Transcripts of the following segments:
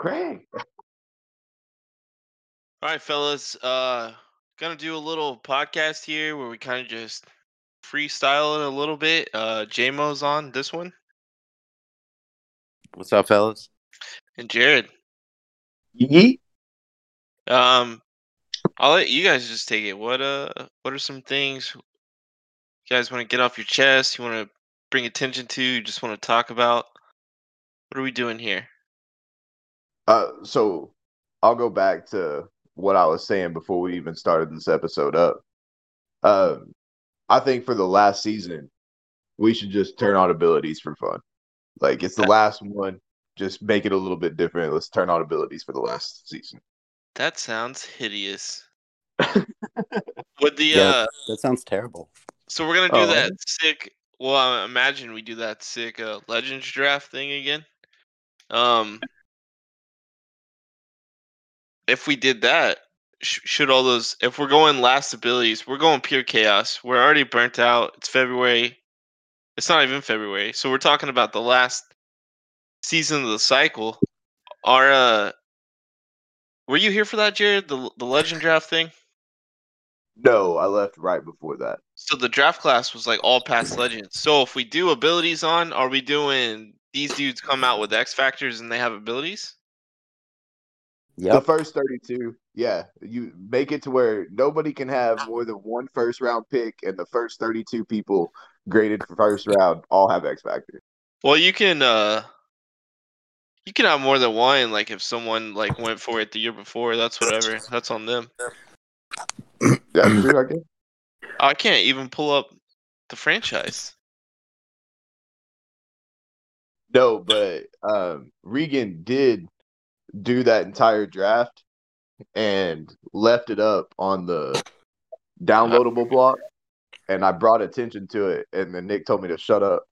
Craig. All right, fellas. Gonna do a little podcast here where we kind of just freestyle it a little bit. JMO's on this one, What's up, fellas? and Jared. Yeet. Um, I'll let you guys just take it. What are some things you guys want to get off your chest? You want to bring attention to? You just want to talk about? What are we doing here? So I'll go back to what I was saying before we even started this episode up. I think for the last season, we should just turn on abilities for fun. Like it's the That last one, just make it a little bit different. Let's turn on abilities for the last season. that sounds hideous. Would the Yeah, that sounds terrible. So we're gonna do Oh, that sick. Well, I imagine we do that sick Legends draft thing again. Um, if we did that, should all those? If we're going last abilities, we're going pure chaos. We're already burnt out. It's February. It's not even February, so we're talking about the last season of the cycle. Our were you here for that, Jared? The Legend draft thing. no, I left right before that. So the draft class was like all past legends. So if we do abilities on, are we doing these dudes come out with X factors and they have abilities? The Yep. first 32, yeah, you make it to where nobody can have more than one first round pick, and the first 32 people graded for first round all have X Factor. Well, you can have more than one. Like if someone like went for it the year before, that's whatever. That's on them. That's true, I guess. I can't even pull up the franchise. No, but Regan did do that entire draft and left it up on the Uh, downloadable block, and I brought attention to it, and then Nick told me to shut up.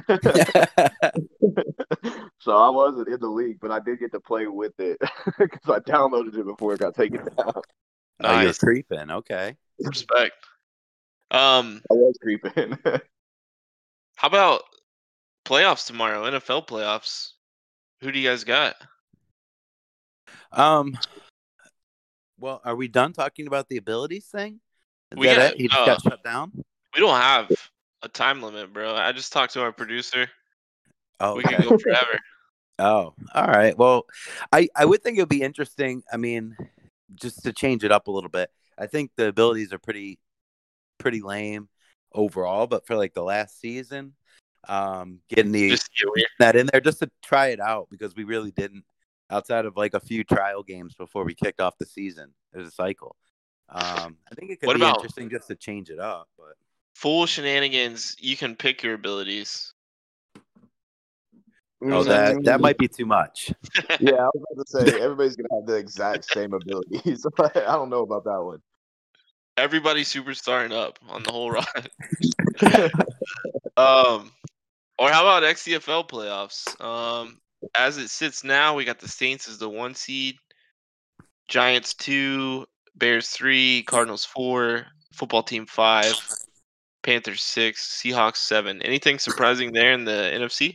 So I wasn't in the league, but I did get to play with it because I downloaded it before it got taken down. Oh, you're nice creeping. Okay. respect. I was creeping. How about playoffs tomorrow? NFL playoffs. Who do you guys got? Um. Well, are we done talking about the abilities thing? Is We that got. it? He just got shut down. We don't have a time limit, bro. I just talked to our producer. Oh, We okay. could go forever. Oh, all right. Well, I would think it would be interesting. I mean, just to change it up a little bit. I think the abilities are pretty lame overall, but for like the last season, getting Just to get weird. that in there just to try it out because we really didn't outside of like a few trial games before we kicked off the season. There's a cycle. I think it could What be about interesting just to change it up, but full shenanigans? You can pick your abilities. oh, that might be too much. Yeah, I was about to say everybody's gonna have the exact same abilities. I don't know about that one. Everybody's superstarring up on the whole ride. Or how about XCFL playoffs? As it sits now, we got the Saints as the 1 seed, Giants 2, Bears 3, Cardinals 4, football team 5, Panthers 6, Seahawks 7. Anything surprising there in the NFC?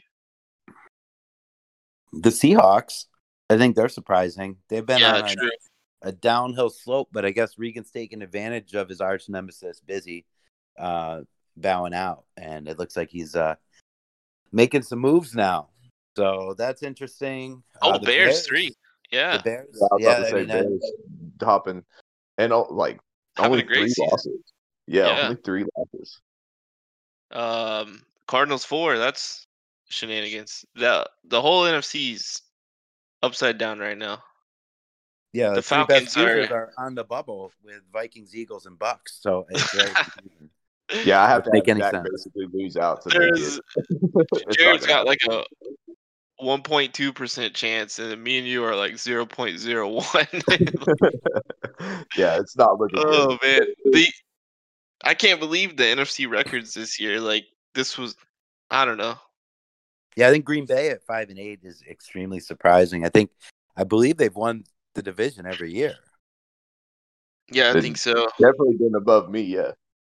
The Seahawks, I think they're surprising. They've been Yeah, on true. a downhill slope, but I guess Regan's taking advantage of his arch nemesis, Busy, bowing out, and it looks like he's making some moves now. So that's interesting. Oh, The Bears Bears, 3. the Yeah, Bears, Yeah, I was about yeah. to I say mean, Bears hopping and like having only a great 3 season. losses. Yeah, Yeah. only 3 losses. Cardinals 4. That's shenanigans. The whole NFC's upside down right now. yeah, The the three best Falcons are. losers are on the bubble with Vikings, Eagles, and Bucks. So it's very confusing. Yeah, I have to Doesn't make have any Dak sense. basically lose out to make it. There's It's not Jared's gonna got happen. like a 1.2% chance, and me and you are like 0.01. Yeah, it's not looking good. Oh man, I can't believe the NFC records this year. Like this was, I don't know. Yeah, I think Green Bay at 5-8 is extremely surprising. I believe they've won the division every year. Yeah, I It's think so. definitely been above me, yeah.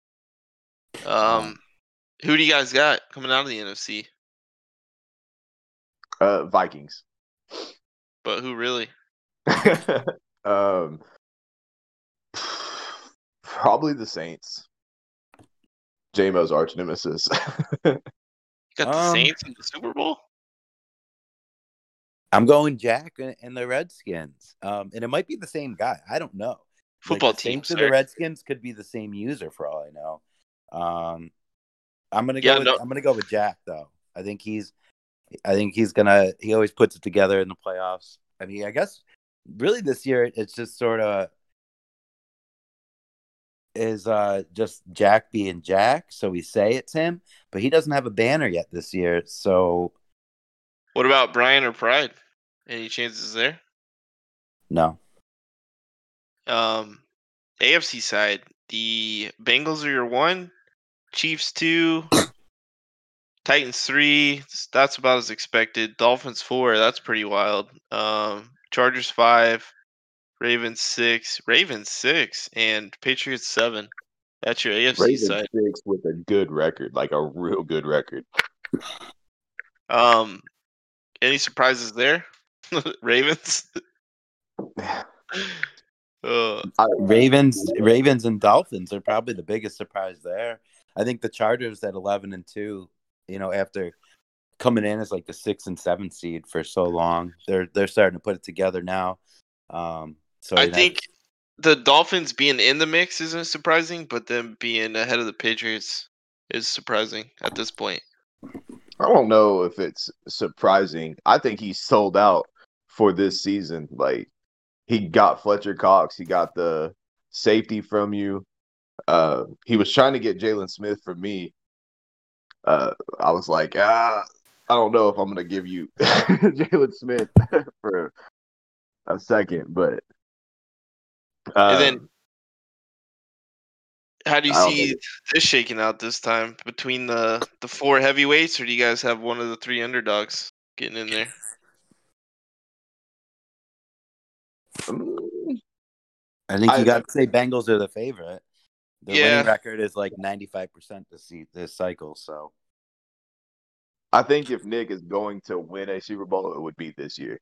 Who do you guys got coming out of the NFC? Vikings. but who really? um, probably the Saints. J-Mo's arch nemesis. Got the Saints in the Super Bowl? I'm going Jack and the Redskins. And it might be the same guy. I don't know. Football like the team, Saints and sorry. the Redskins could be the same user for all I know. I'm gonna Yeah, go with Jack though. I think he always puts it together in the playoffs. I mean, I guess really this year it's just sort of is just Jack being Jack, so we say it's him, but he doesn't have a banner yet this year. So What about Brian or Pride? Any chances there? no. AFC side, the Bengals are your 1, Chiefs 2, Titans 3. That's about as expected. Dolphins 4. That's pretty wild. Chargers 5, Ravens 6, and Patriots 7. That's your AFC Ravens side. 6 with a good record, like a real good record. Any surprises there? Ravens. Ravens and Dolphins are probably the biggest surprise there. I think the Chargers at 11-2, after coming in as like the 6 and 7 seed for so long, they're starting to put it together now. So I think the Dolphins being in the mix isn't surprising, but them being ahead of the Patriots is surprising at this point. I don't know if it's surprising. I think he's sold out for this season. Like, he got Fletcher Cox. He got the safety from you. He was trying to get Jalen Smith from me. I was like, I don't know if I'm going to give you Jalen Smith for a second. But And then, how do you I don't see this shaking out this time between the 4 heavyweights, or do you guys have one of the 3 underdogs getting in there? I think you got to say Bengals are the favorite. Their winning record is like 95% this cycle. So I think if Nick is going to win a Super Bowl, it would be this year.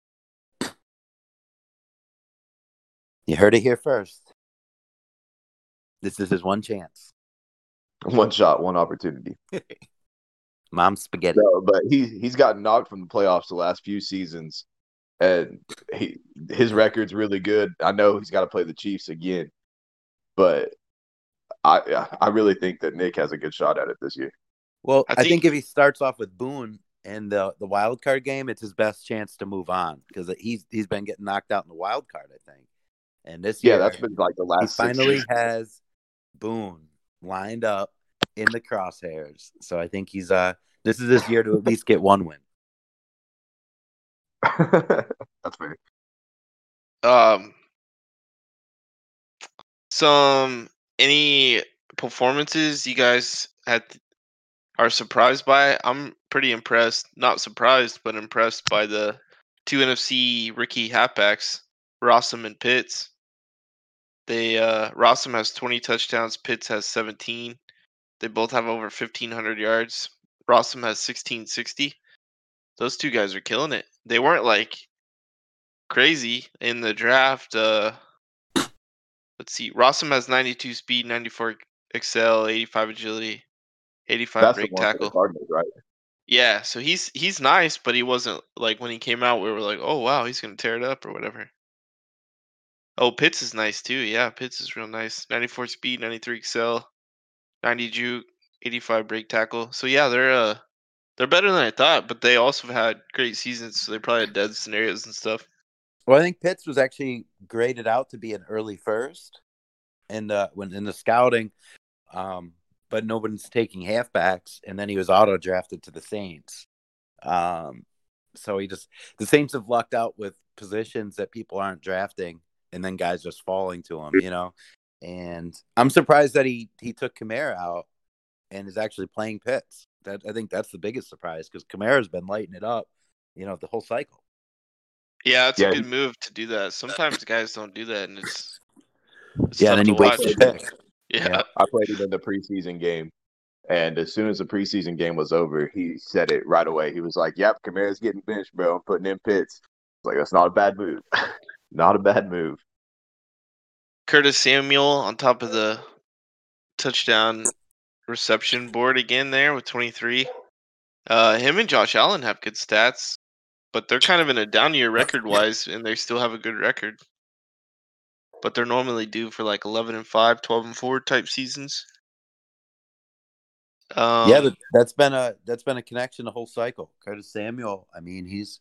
You heard it here first. This is his one chance. One shot, one opportunity. Mom spaghetti. No, but he's gotten knocked from the playoffs the last few seasons, and his record's really good. I know he's got to play the Chiefs again, but I really think that Nick has a good shot at it this year. Well, I think if he starts off with Boone in the wild card game, it's his best chance to move on because he's been getting knocked out in the wild card, I think. And this year, that's been like the last. He finally has Boone lined up in the crosshairs, so I think he's this is his year to at least get one win. That's fair. Any performances you guys are surprised by? I'm pretty impressed. Not surprised, but impressed by the 2 NFC rookie halfbacks, Rossum and Pitts. Rossum has 20 touchdowns. Pitts has 17. They both have over 1,500 yards. Rossum has 1,660. Those 2 guys are killing it. They weren't like crazy in the draft. Let's see. Rossum has 92 speed, 94 excel, 85 agility, 85 break tackle. Cardinals, right? Yeah, so he's nice, but he wasn't like when he came out. We were like, oh wow, he's gonna tear it up or whatever. Oh, Pitts is nice too. Yeah, Pitts is real nice. 94 speed, 93 excel, 90 juke, 85 break tackle. So yeah, they're better than I thought, but they also had great seasons. So they probably had dead scenarios and stuff. Well, I think Pitts was actually graded out to be an early first, and when in the scouting, but nobody's taking halfbacks, and then he was auto drafted to the Saints. So the Saints have lucked out with positions that people aren't drafting, and then guys just falling to him, And I'm surprised that he took Kamara out and is actually playing Pitts. I think that's the biggest surprise because Kamara's been lighting it up, the whole cycle. Yeah, it's a good move to do that. Sometimes guys don't do that, and it's then he waits to pick. Yeah, I played him in the preseason game, and as soon as the preseason game was over, he said it right away. He was like, "Yep, Kamara's getting benched, bro. I'm putting in Pitts." like, that's not a bad move. Not a bad move. Curtis Samuel on top of the touchdown reception board again there with 23. Him and Josh Allen have good stats, but they're kind of in a down year record wise, and they still have a good record. But they're normally due for like 11-5, 12-4 type seasons. Yeah, that's been a connection the whole cycle. Curtis Samuel, I mean, he's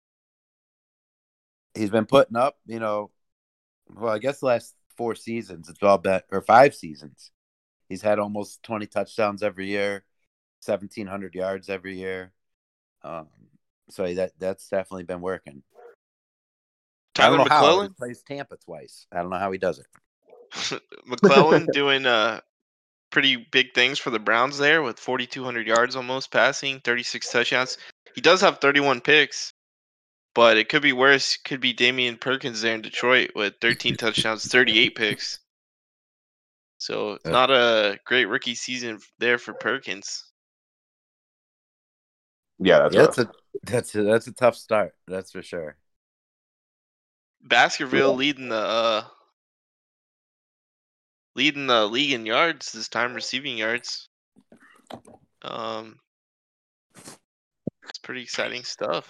been putting up, well, I guess the last 4 seasons, it's all bet or 5 seasons. He's had almost 20 touchdowns every year, 1,700 yards every year. So that's definitely been working. Tyler McClellan He plays Tampa twice. I don't know how he does it. McClellan doing pretty big things for the Browns there with 4,200 yards almost passing, 36 touchdowns. He does have 31 picks, but it could be worse. Could be Damian Perkins there in Detroit with 13 touchdowns, 38 picks. So not a great rookie season there for Perkins. Yeah, that's a tough start. That's for sure. Baskerville leading the league in yards this time, receiving yards. It's pretty exciting stuff.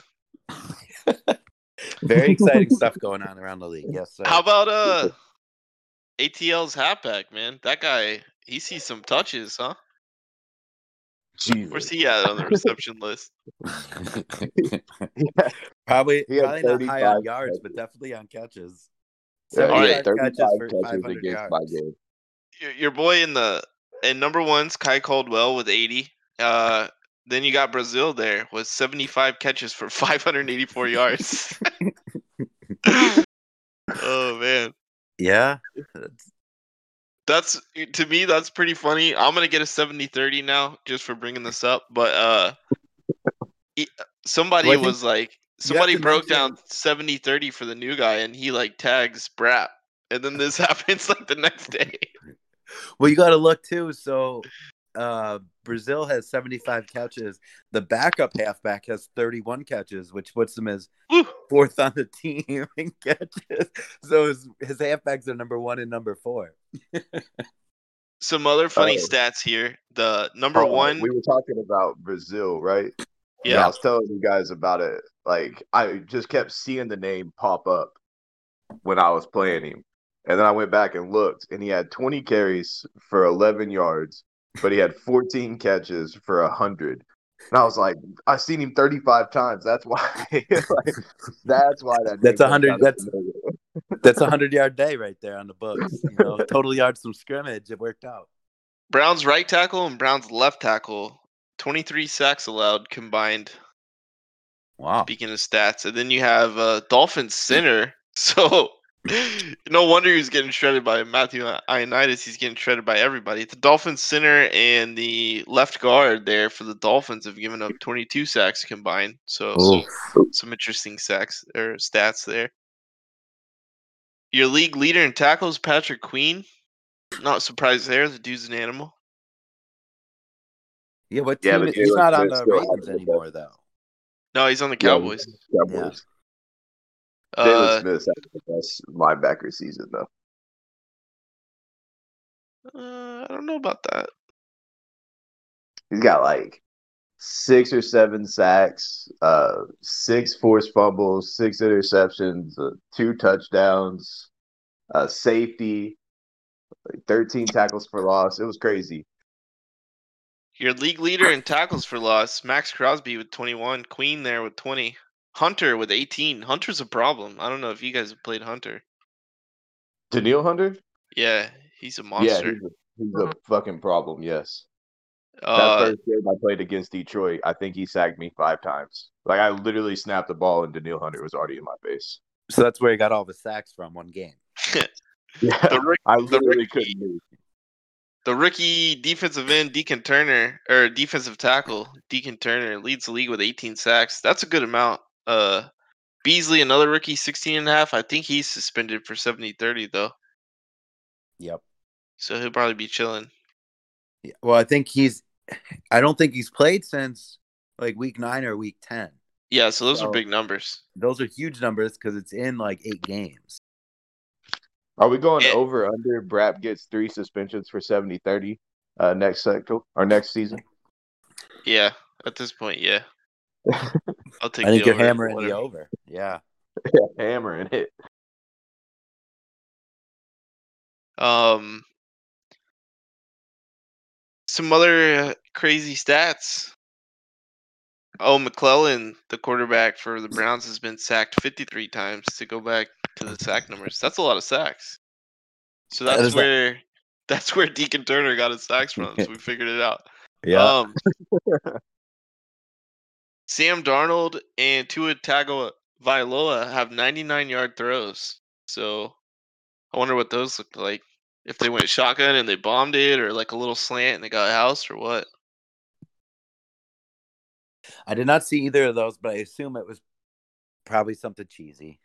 Very exciting stuff going on around the league. Yes, sir. How about ATL's halfback, man? That guy, he sees some touches, huh? Jesus. Where's he at on the reception list? Probably He had not high on 35 yards, catches. but definitely on catches. Yeah, he 75 had 35 catches for catches 500 against my yards. game. Your boy in number one's Kai Caldwell with 80. Then you got Brazil there with 75 catches for 584 yards. Oh man. Yeah. That's, to me, that's pretty funny. I'm gonna get a 70-30 now just for bringing this up. But somebody Well, I think was like, you have to broke mention- down 70-30 for the new guy, and he like tags Brap, and then this happens like the next day. Well, you got to look too. So, Brazil has 75 catches. The backup halfback has 31 catches, which puts him as Woo. 4th on the team in catches. So his halfbacks are number 1 and number 4. Some other funny stats here. The number one. We were talking about Brazil, right? Yeah. I was telling you guys about it. Like, I just kept seeing the name pop up when I was playing him. And then I went back and looked, and he had 20 carries for 11 yards, but he had 14 catches for 100. And I was like, I've seen him 35 times. That's why. That's why that. That's 100. That's 100-yard day right there on the books. Total yards from scrimmage. It worked out. Brown's right tackle and Brown's left tackle, 23 sacks allowed combined. Wow. Speaking of stats, and then you have Dolphins center. So no wonder he's getting shredded by Matthew Ioannidis. He's getting shredded by everybody. The Dolphins center and the left guard there for the Dolphins have given up 22 sacks combined. So some interesting sacks or stats there. Your league leader in tackles, Patrick Queen. Not surprised there. The dude's an animal. Yeah, what team? He's not on the Ravens anymore, though. No, he's on the Cowboys. Cowboys. Jalen Smith had the best linebacker season, though. I don't know about that. He's got like 6 or 7 sacks, 6 forced fumbles, 6 interceptions, 2 touchdowns, safety, 13 tackles for loss. It was crazy. Your league leader in tackles for loss, Max Crosby with 21, Queen there with 20, Hunter with 18. Hunter's a problem. I don't know if you guys have played Hunter. Daniil Hunter? Yeah, he's a monster. Yeah, he's a fucking problem, yes. That first game I played against Detroit, I think he sacked me 5 times. Like, I literally snapped the ball and Daniil Hunter was already in my face. So that's where he got all the sacks from, one game. Yeah, I literally couldn't move. The rookie defensive end, Deacon Turner, or defensive tackle, Deacon Turner, leads the league with 18 sacks. That's a good amount. Beasley, another rookie, 16 and a half. I think he's suspended for 70-30, though. Yep. So he'll probably be chilling. Yeah, well, I don't think he's played since like week 9 or week 10. Yeah, so those are So- big numbers. Those are huge numbers because it's in like 8 games. Are we going Eh. over under? Brap gets 3 suspensions for 70-30 next cycle or next season. Yeah, at this point, yeah. I'll take I think the you're over. hammering the whatever. over. Yeah. Hammering it. Some other crazy stats. Oh, McClellan, the quarterback for the Browns, has been sacked 53 times to go back to the sack numbers. That's a lot of sacks. So That that's is where Deacon Turner got his sacks from. So we figured it out. Yeah. Sam Darnold and Tua Tagovailoa have 99-yard throws. So I wonder what those look like. If they went shotgun and they bombed it, or like a little slant and they got a house, or what? I did not see either of those, but I assume it was probably something cheesy.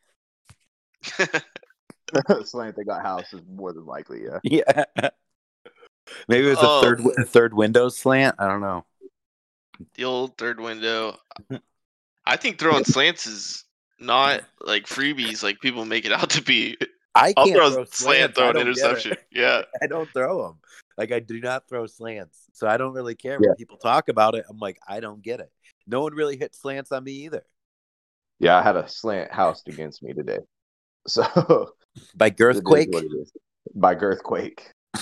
Slant they got house is more than likely, yeah. Yeah. Maybe it was a third window slant. I don't know. The old third window. I think throwing slants is not like freebies like people make it out to be. I I'll can't throw throw a slant, slants. throw I an don't get interception. it. Yeah. I don't throw them. Like I do not throw slants, so I don't really care Yeah. when people talk about it. I'm like, I don't get it. No one really hit slants on me either. Yeah, I had a slant housed against me today. So By it is Girthquake. what it is. By Girthquake.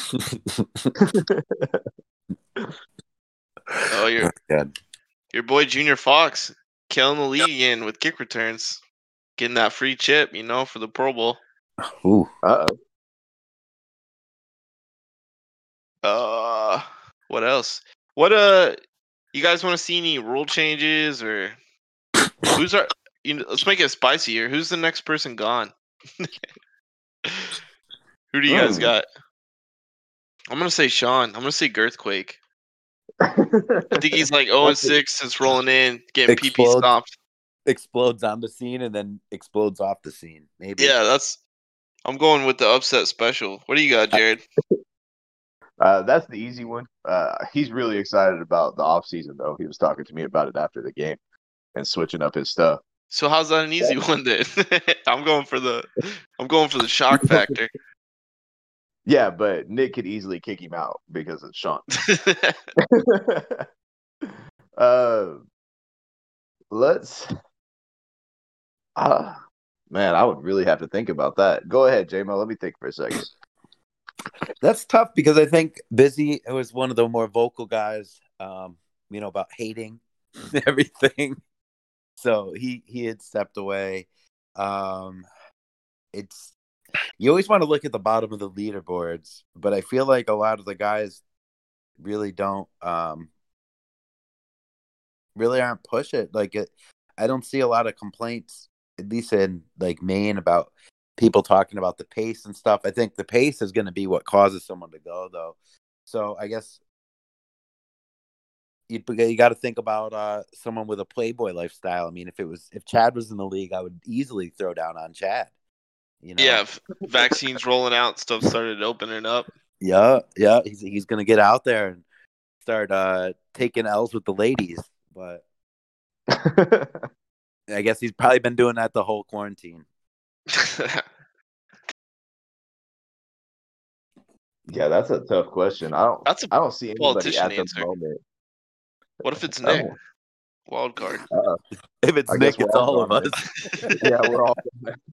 Oh, Good. your boy Junior Fox killing the league again with kick returns, getting that free chip, for the Pro Bowl. Ooh. What else? What you guys want to see any rule changes or who's our? Let's make it spicy here. Who's the next person gone? Who do you guys got? I'm gonna say Sean. I'm gonna say Girthquake. I think he's like 0-6 since rolling in, getting PP stomped. Explodes on the scene and then explodes off the scene. Maybe. Yeah, I'm going with the upset special. What do you got, Jared? That's the easy one. He's really excited about the offseason, though. He was talking to me about it after the game and switching up his stuff. So how's that an easy one then? I'm going for the shock factor. Yeah, but Nick could easily kick him out because it's Sean. Let's. Man, I would really have to think about that. Go ahead, J-Mo. Let me think for a second. That's tough because I think Busy was one of the more vocal guys, about hating everything. So he had stepped away. It's you always want to look at the bottom of the leaderboards, but I feel like a lot of the guys really don't really aren't push it. I don't see a lot of complaints, at least in like Maine, about people talking about the pace and stuff. I think the pace is going to be what causes someone to go, though. So I guess you got to think about someone with a Playboy lifestyle. I mean, if Chad was in the league, I would easily throw down on Chad. Yeah, if vaccines rolling out, stuff started opening up. Yeah, he's gonna get out there and start taking L's with the ladies. But I guess he's probably been doing that the whole quarantine. Yeah, that's a tough question. I don't see anybody at the moment. What if it's Nick? Wild card. If it's Nick, it's all of us. Yeah, we're all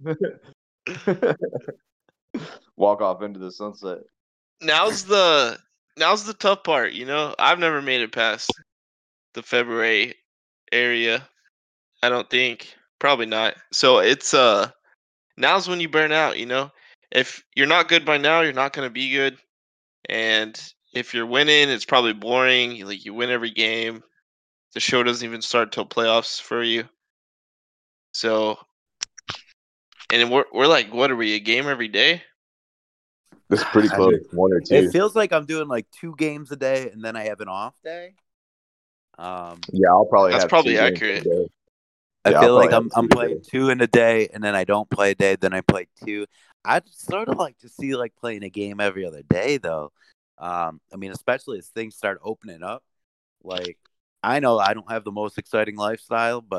walk off into the sunset. Now's the tough part, I've never made it past the February area. I don't think. Probably not. So it's now's when you burn out, If you're not good by now, you're not gonna be good. And if you're winning, it's probably boring. You win every game. The show doesn't even start till playoffs for you. So, and we're like, what are we, a game every day? It's pretty close. One or two. It feels like I'm doing like 2 games a day, and then I have an off day. Yeah, I'll probably. That's probably accurate. I feel like I'm playing 2 in a day, and then I don't play a day. Then I play 2. I'd sort of like to see playing a game every other day, though. I mean, especially as things start opening up. I know I don't have the most exciting lifestyle, but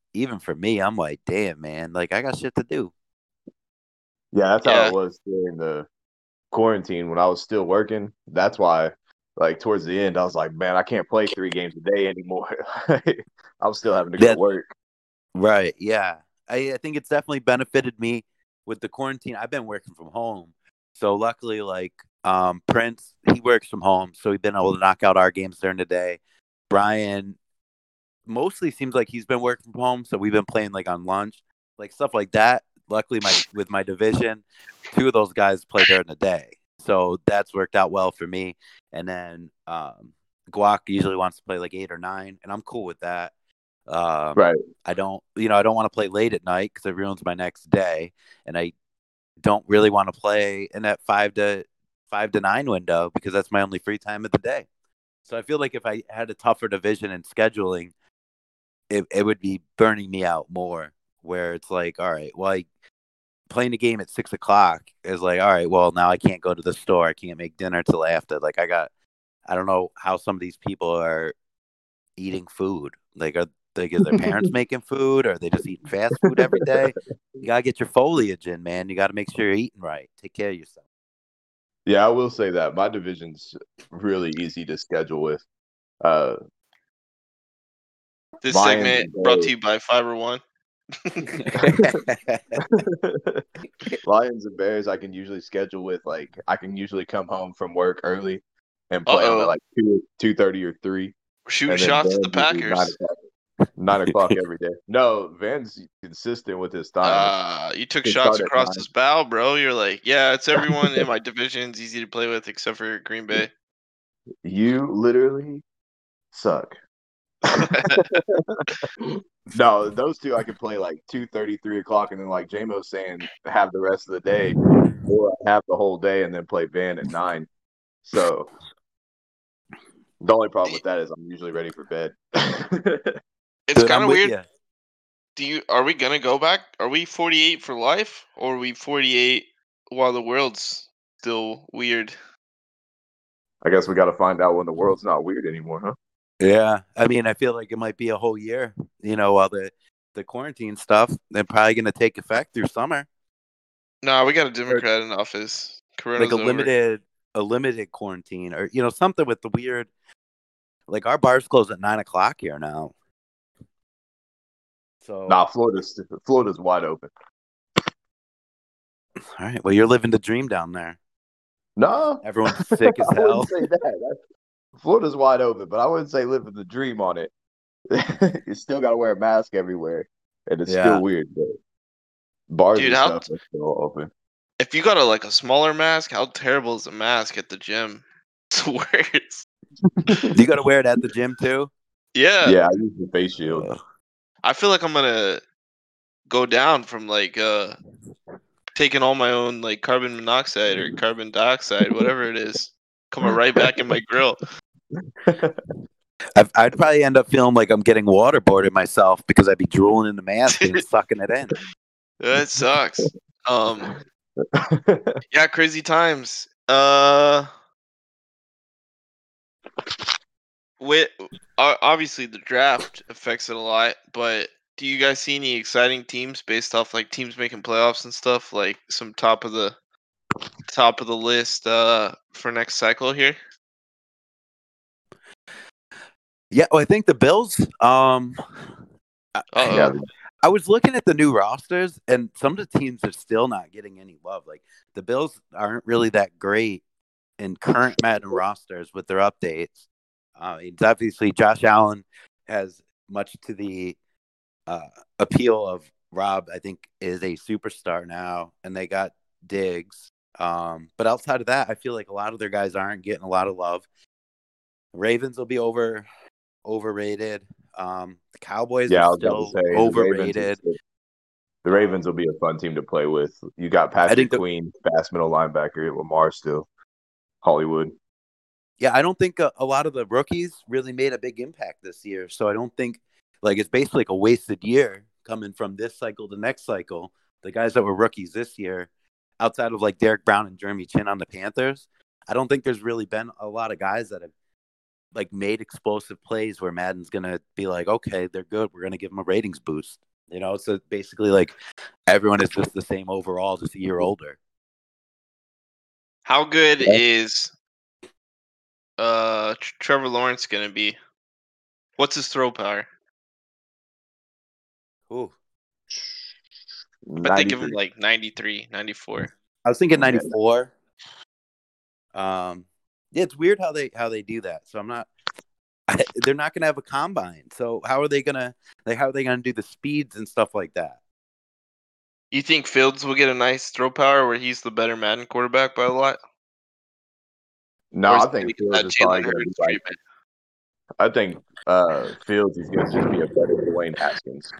even for me, I'm like, damn, man, like I got shit to do. Yeah, that's how it Yeah. was during the quarantine when I was still working. That's why, like towards the end, I was like, man, I can't play 3 games a day anymore. I was still having to go to That work. right, yeah. I think it's definitely benefited me with the quarantine. I've been working from home, so luckily, like Prince, he works from home, so we've been able to knock out our games during the day. Brian mostly seems like he's been working from home, so we've been playing like on lunch, like stuff like that. Luckily, my with my division, two of those guys play during the day, so that's worked out well for me. And then Guac usually wants to play like 8 or 9, and I'm cool with that. Um, Right. I don't, I don't want to play late at night because it ruins my next day, and I don't really want to play in that 5 to 9 window because that's my only free time of the day. So I feel like if I had a tougher division in scheduling, it would be burning me out more. Where it's like, all right, well, playing a game at 6 o'clock is like, all right, well, now I can't go to the store. I can't make dinner till after. Like, I don't know how some of these people are eating food. Is their parents making food, or are they just eating fast food every day? You gotta get your foliage in, man. You gotta make sure you're eating right. Take care of yourself. Yeah, I will say that my division's really easy to schedule with. Uh, This Lions segment and brought to Bears. you by Fiber One. Lions and Bears, I can usually schedule with like I can usually come home from work early and Uh play them at oh. like 2:30 or 3, We're shooting and then shots at the Van's usually nine Packers. o'clock 9 o'clock every day. No, Van's consistent with his time. It's You took it shots start at across 9. his bow, bro. You're like, yeah, it's everyone in my division's easy to play with except for Green Bay. You literally suck. No, those two I could play like 2:30, 3 o'clock, and then like JMO's saying, have the rest of the day, or have the whole day and then play Van at 9. So the only problem with that is I'm usually ready for bed. It's Dude, kind I'm of with weird. you. Are we gonna go back? Are we 48 for life, or are we 48 while the world's still weird? I guess we got to find out when the world's not weird anymore, huh? Yeah, I mean, I feel like it might be a whole year. While the quarantine stuff, they're probably gonna take effect through summer, Nah, we got a or Democrat in office. like Corona's over. a limited quarantine, or something with the weird. Like our bars close at 9 o'clock here now. Nah, So, Florida's wide open. all right. Well, you're living the dream down there. No, Everyone's sick as I wouldn't hell. say that. Florida's wide open, but I wouldn't say living the dream on it. You still got to wear a mask everywhere, and it's still Yeah. weird. But bars Dude, and stuff are still open. if you got a smaller mask, how terrible is a mask at the gym? It's worse. You got to wear it at the gym too. Yeah, Yeah, I use the face shield. I feel like I'm gonna go down from taking all my own like carbon monoxide or carbon dioxide, whatever it is, coming right back in my grill. I'd probably end up feeling like I'm getting waterboarded myself because I'd be drooling in the mask and sucking it in. That sucks. Yeah, crazy times. With obviously the draft affects it a lot, but do you guys see any exciting teams based off like teams making playoffs and stuff? Like some top of the list for next cycle here? Yeah, well, I think the Bills. Uh Yeah, oh. I was looking at the new rosters, and some of the teams are still not getting any love. Like the Bills aren't really that great in current Madden rosters with their updates. It's obviously Josh Allen has much to the uh, appeal of Rob. I think is a superstar now, and they got Diggs. But outside of that, I feel like a lot of their guys aren't getting a lot of love. Ravens will be overrated. The Cowboys yeah, are I was about to still say overrated. The Ravens will be a fun team to play with. You got I Patrick think the Queen, fast middle linebacker, Lamar still, Hollywood. Yeah, I don't think a lot of the rookies really made a big impact this year. So I don't think like it's basically like a wasted year coming from this cycle to next cycle. The guys that were rookies this year, outside of like Derek Brown and Jeremy Chin on the Panthers, I don't think there's really been a lot of guys that have like made explosive plays where Madden's gonna be like, okay, they're good. We're gonna give them a ratings boost. So basically like everyone is just the same overall, just a year older. How good is Trevor Lawrence gonna be? What's his throw power? Ooh, I bet they give him 93. like 93, 94. I was thinking Yeah. 94. Yeah, it's weird how they do that. So they're not gonna have a combine. So how are they gonna do the speeds and stuff like that? You think Fields will get a nice throw power where he's the better Madden quarterback by a lot? No, Or is I he gonna think get Fields that is probably Jalen going to be Hurts like. treatment? I think Fields is going to just be a better Dwayne Haskins.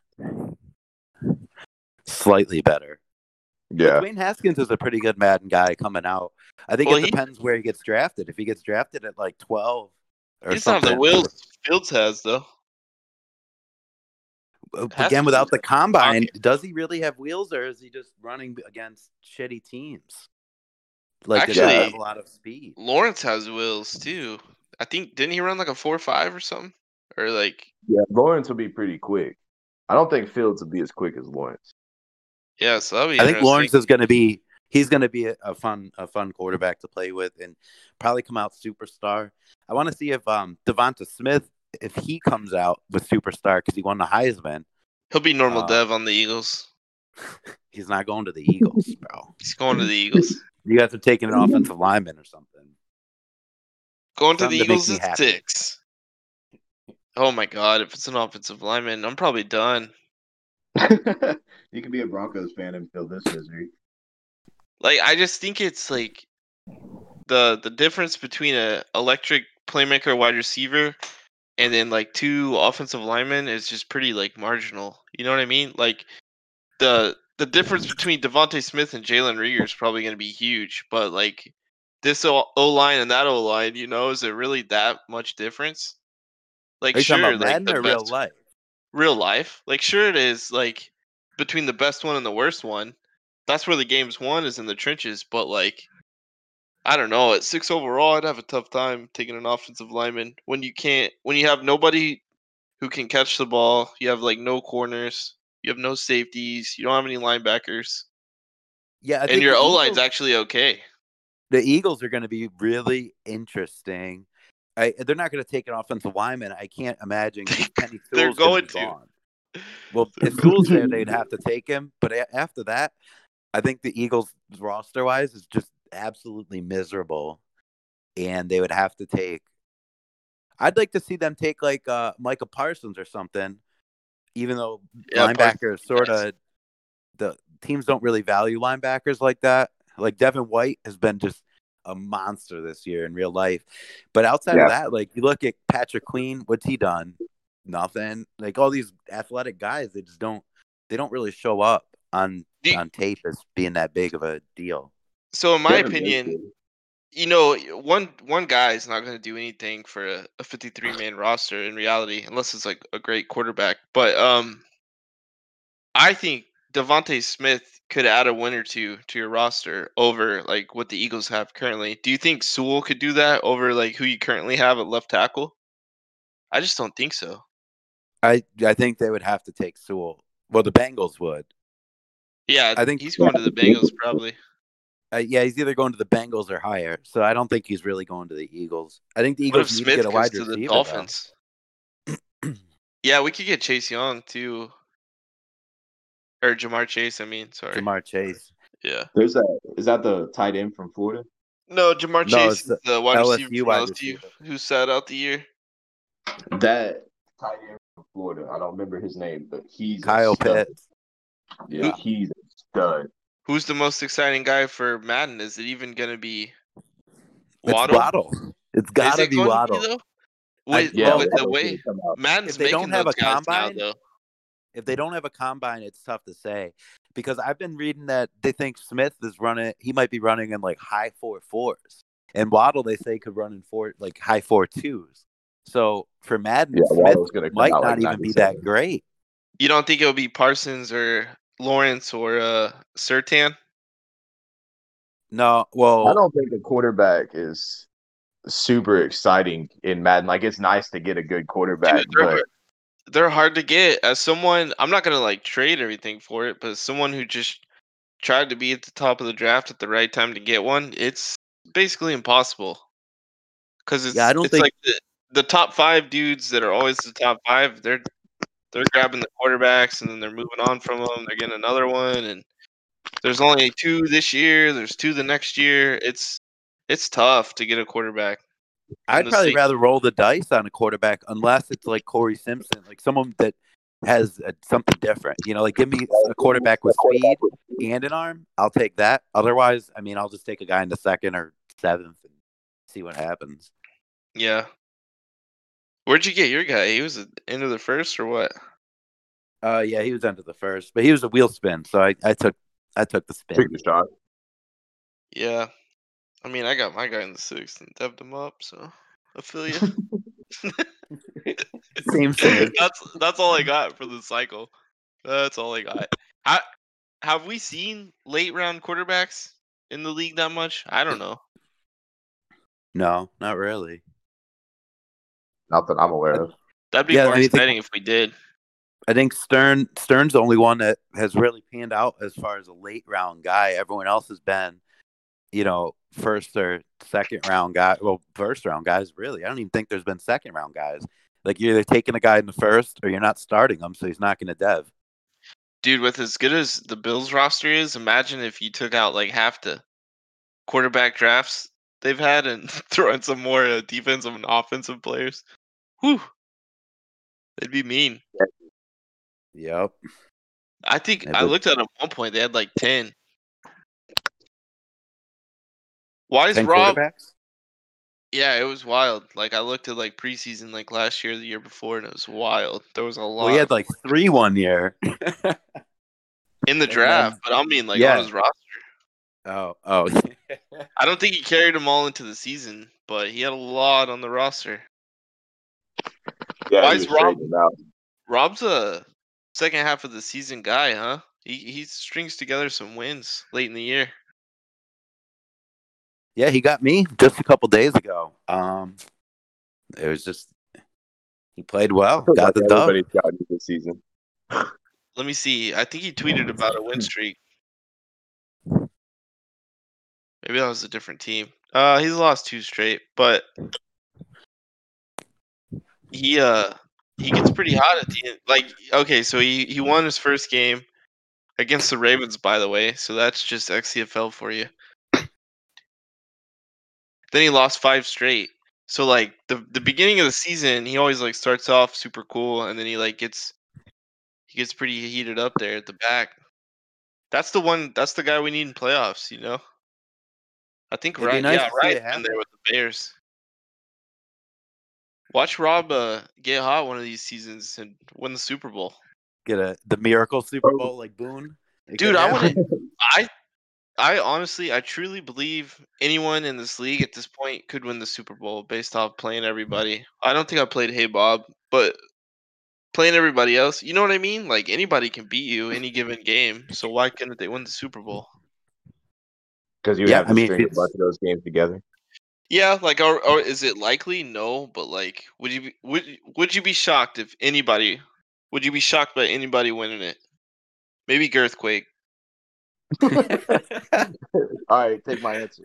Slightly better. Yeah. But Dwayne Haskins is a pretty good Madden guy coming out. I think it depends where he gets drafted. If he gets drafted at like 12 or He doesn't have the something, wheels Fields has though. again Haskins without is the combine, pocket. does he really have wheels, or is he just running against shitty teams? Like, does he Actually, have a lot of speed? Lawrence has wheels too. I think didn't he run like a 4.5 or something? Or like Yeah, Lawrence will be pretty quick. I don't think Fields will be as quick as Lawrence. yeah, so that'll be I think interesting. Lawrence is going to be a fun quarterback to play with and probably come out superstar. I want to see if Devonta Smith, if he comes out with superstar because he won the Heisman. He'll be normal dev on the Eagles. He's not going to the Eagles, bro. He's going to the Eagles. You guys are taking an offensive lineman or something. Going to the Something to make Eagles me is happy. 6. Oh my god, if it's an offensive lineman, I'm probably done. You can be a Broncos fan and feel this misery. Like I just think it's like the difference between a electric playmaker wide receiver and then like 2 offensive linemen is just pretty like marginal. You know what I mean? Like the difference between Devontae Smith and Jalen Reagor is probably going to be huge, but like this O line and that O line, is it really that much difference? Like Are you talking sure, about like Madden the or real best life? real life, like sure it is like between the best one and the worst one. That's where the game's won is in the trenches, but like I don't know. At 6 overall, I'd have a tough time taking an offensive lineman when you have nobody who can catch the ball. You have like no corners. You have no safeties. You don't have any linebackers. Yeah, I And think your O line's actually okay. the Eagles are going to be really interesting. They're not going to take an offensive lineman. I can't imagine because Penny They're Sewell's going to going be to. gone. Well, if Sewell's there, they'd have to take him. But after that, I think the Eagles roster wise is just absolutely miserable, and they would have to take. I'd like to see them take like Micah Parsons or something, even though Yeah, linebackers sort nice. of the teams don't really value linebackers like that. Like Devin White has been just a monster this year in real life. But outside of that, like you look at Patrick Queen, what's he done? Nothing. Like all these athletic guys, they don't really show up on tape as being that big of a deal. So in my opinion, one guy is not going to do anything for a 53-man roster in reality, unless it's like a great quarterback. But I think Devontae Smith could add a win or two to your roster over like what the Eagles have currently. Do you think Sewell could do that over like who you currently have at left tackle? I just don't think so. I think they would have to take Sewell. Well, the Bengals would. Yeah, I think he's going to the Bengals probably. Yeah, he's either going to the Bengals or higher. So I don't think he's really going to the Eagles. I think the What if Eagles need to get Smith a goes wide to the receiver though. Dolphins? Yeah, we could get Chase Young too. Or Jamar Chase, I mean, sorry. Jamar Chase. Yeah. Is that the tight end from Florida? No, Jamar No, Chase it's is the wide receiver LSU from wide LSU receiver. who sat out the year. That tight end from Florida. I don't remember his name, but he's Kyle a stud. Pitts. Yeah, he's a stud. Who's the most exciting guy for Madden? Is it even going to be It's Waddle? Waddle. It's Is gotta it be going to be Waddle. though? With Waddle's the way gonna come out. Madden's If they don't making have those a guys now, combine, though. it's tough to say because I've been reading that they think Smith he might be running in like high 4.4s, and Waddle they say could run in high 4.2s. So for Madden, Smith Waddle's gonna come might out not like even be that 97. great. You don't think it'll be Parsons or Lawrence or Surtain? No, I well, don't think the quarterback is super exciting in Madden. Like it's nice to get a good quarterback, Dude, but they're hard to get. As someone, I'm not gonna like trade everything for it, but as someone who just tried to be at the top of the draft at the right time to get one, it's basically impossible. Because Yeah, I don't it's think like the top 5 dudes that are always the top 5. They're grabbing the quarterbacks and then they're moving on from them. They're getting another one, and there's only 2 this year. There's 2 the next year. It's tough to get a quarterback in I'd the probably state. rather roll the dice on a quarterback unless it's like Corey Simpson, like someone that has something different. You know, like give me a quarterback with speed and an arm. I'll take that. Otherwise, I mean, I'll just take a guy in the 2nd or 7th and see what happens. Yeah. Where'd you get your guy? He was into the first or what? Yeah, he was under the 1st, but he was a wheel spin, so I took the spin. took the shot. Yeah. I mean, I got my guy in the 6th and debbed him up, so I feel you. Same. That's all I got for the cycle. That's all I got. Have we seen late round quarterbacks in the league that much? I don't know. No, not really. Not that I'm aware of. That'd be Yeah, more I mean, exciting if we did. I think Stern's the only one that has really panned out as far as a late round guy. Everyone else has been, you know, 1st or 2nd round guy. Well, 1st round guys, really. I don't even think there's been 2nd round guys. Like you're either taking a guy in the 1st or you're not starting him, so he's not going to dev. Dude, with as good as the Bills roster is, imagine if you took out like half the quarterback drafts they've had and throw in some more defensive and offensive players. Whew. They'd be mean. Yep. I think It I would- looked at them at one point. They had like 10. Why is 10 Rob? quarterbacks? Yeah, it was wild. Like I looked at like preseason, like last year, the year before, and it was wild. There was a Well, he lot had like 3 one year. in the And then, draft, but I mean like on yeah. his roster. Oh. I don't think he carried them all into the season, but he had a lot on the roster. Yeah, Why he is was trading out. Rob's a second half of the season guy, huh? He strings together some wins late in the year. Yeah, he got me just a couple days ago. It was just he played well, got Like the dub. everybody's gotten this season. Let me see. I think he tweeted about a win streak. Maybe that was a different team. He's lost 2 straight, but he gets pretty hot at the end. Like, okay, so he won his first game against the Ravens, by the way. So that's just XCFL for you. Then he lost 5 straight. So like the beginning of the season, he always like starts off super cool, and then he gets pretty heated up there at the back. That's the one. That's the guy we need in playoffs. You know, I think It'd be right. nice Yeah, to see Ryan's it been there happen. with the Bears. Watch Rob get hot one of these seasons and win the Super Bowl. Get the miracle Super Bowl like Boone. It Dude, could I happen. wouldn't. I honestly, I truly believe anyone in this league at this point could win the Super Bowl based off playing everybody. I don't think I played Hey Bob, but playing everybody else, you know what I mean? Like anybody can beat you any given game. So why couldn't they win the Super Bowl? Because you would Yeah, have I to mean, string a bunch of those games together. Yeah, like or is it likely? No, but like would you be shocked if anybody would you be shocked by anybody winning it? Maybe Girthquake. All right, take my answer.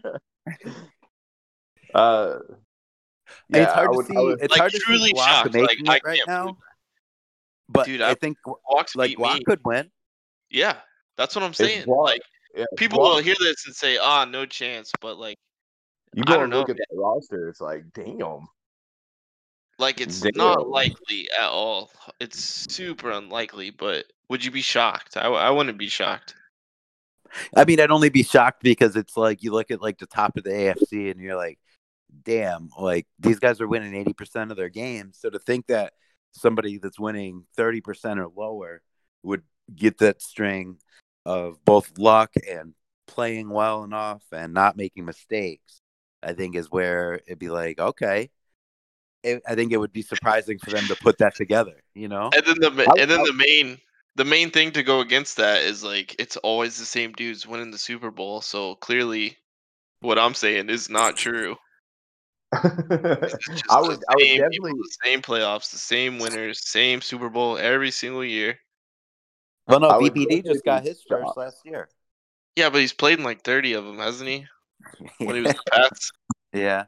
uh, yeah, it's hard I to would. I see. would. It's Like hard to see truly Guac shocked. Like making I it right can't believe now, that. but Dude, I think Walks like beat Guac me. could win. Yeah, that's what I'm It's saying. Guac. Like Yeah, people Guac. will hear this and say, "Ah, no chance." But like You I go don't and know, look at man. that roster. It's like, damn, Like it's not damn. likely at all. It's super unlikely. But would you be shocked? I wouldn't be shocked. I mean, I'd only be shocked because it's like you look at like the top of the AFC and you're like, damn, like these guys are winning 80% of their games. So to think that somebody that's winning 30% or lower would get that string of both luck and playing well enough and not making mistakes, I think is where it'd be like, okay. I think it would be surprising for them to put that together, you know? And then I, the main thing to go against that is like it's always the same dudes winning the Super Bowl. So clearly, what I'm saying is not true. It's just I the would same people, definitely. the same playoffs, the same winners, same Super Bowl every single year. Well, no, I would BBD definitely just got be his first shocked. last year. Yeah, but he's played in like 30 of them, hasn't he? When he was the Pats. Yeah.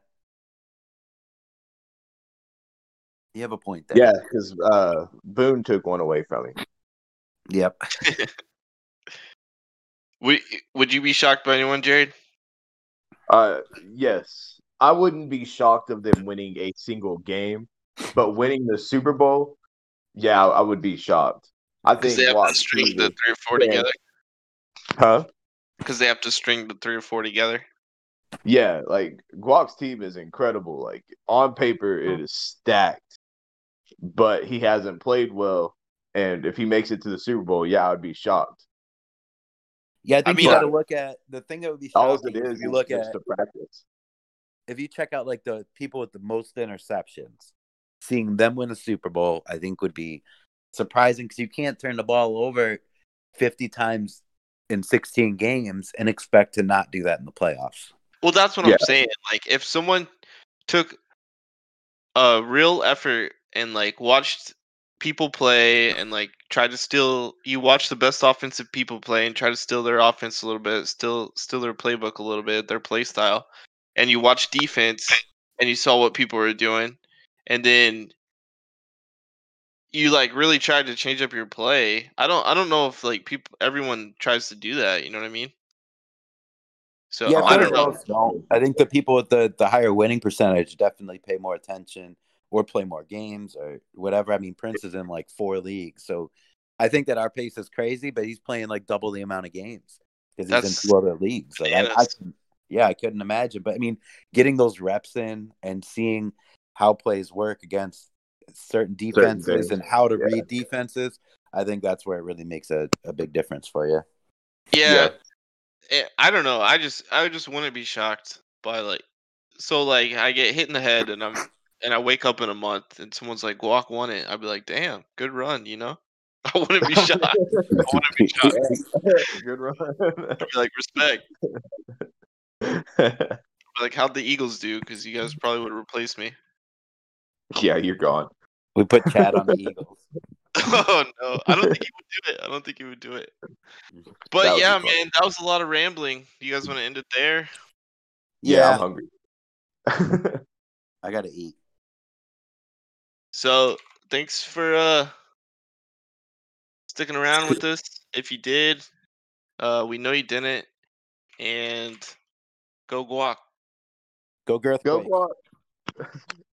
You have a point there. Yeah, because Boone took one away from me. Yep. Would you be shocked by anyone, Jared? Yes, I wouldn't be shocked of them winning a single game, but winning the Super Bowl, yeah, I would be shocked. I Because they think have to Guac's string team the is 3 or 4 fan- together. Huh? Because they have to string the 3 or 4 together. Yeah, like Guac's team is incredible. Like on paper, it is stacked, but he hasn't played well. And if he makes it to the Super Bowl, yeah, I'd be shocked. Yeah, I think mean, you got to look at the thing that would be All shocking it is is if you look just at a practice. if you check out like the people with the most interceptions, seeing them win a Super Bowl, I think would be surprising because you can't turn the ball over 50 times in 16 games and expect to not do that in the playoffs. Well, that's what Yeah. I'm saying. Like, if someone took a real effort and like watched people play and like tried to steal, you watch the best offensive people play and try to steal their offense a little bit, steal their playbook a little bit, their play style, and you watch defense and you saw what people were doing, and then you like really tried to change up your play. I don't know if like everyone tries to do that. You know what I mean? So Yeah, I I feel don't like know. most don't. I think the people with the higher winning percentage definitely pay more attention or play more games or whatever. I mean, Prince is in like 4 leagues, so I think that our pace is crazy, but he's playing like double the amount of games because he's in That's 2 other leagues. Like bananas. yeah, I couldn't imagine. But I mean, getting those reps in and seeing how plays work against certain defenses things. and how to Yeah. read defenses, I think that's where it really makes a big difference for you. Yeah, I don't know. I just wouldn't be shocked by like, so like I get hit in the head and I wake up in a month and someone's like Guac won it. I'd be like, damn, good run, you know. I wouldn't be shocked. I wouldn't be shocked. Good run. I'd be like, respect. I'd be like, how'd the Eagles do? Because you guys probably would replace me. Yeah, you're gone. We put Chad on the Eagles. Oh no, I don't think he would do it. I don't think he would do it. But That would yeah, be fun. man, that was a lot of rambling. You guys want to end it there? Yeah, I'm hungry. I gotta eat. So thanks for sticking around with us. If you did, we know you didn't, and go Guac. Go Girth Go Quake. Guac.